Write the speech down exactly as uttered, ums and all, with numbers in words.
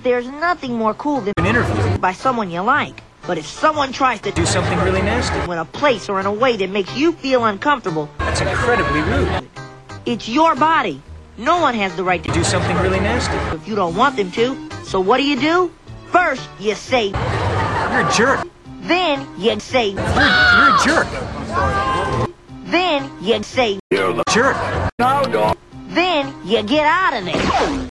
There's nothing more cool than An interview. by someone you like. But if someone tries to Do something really nasty. in a place or in a way that makes you feel uncomfortable, That's incredibly rude. it's your body. No one has the right to Do something really nasty. if you don't want them to. So what do you do? First, you say, You're a jerk. then you say, You're, you're a jerk. then you say, Jerk. then you get out of there.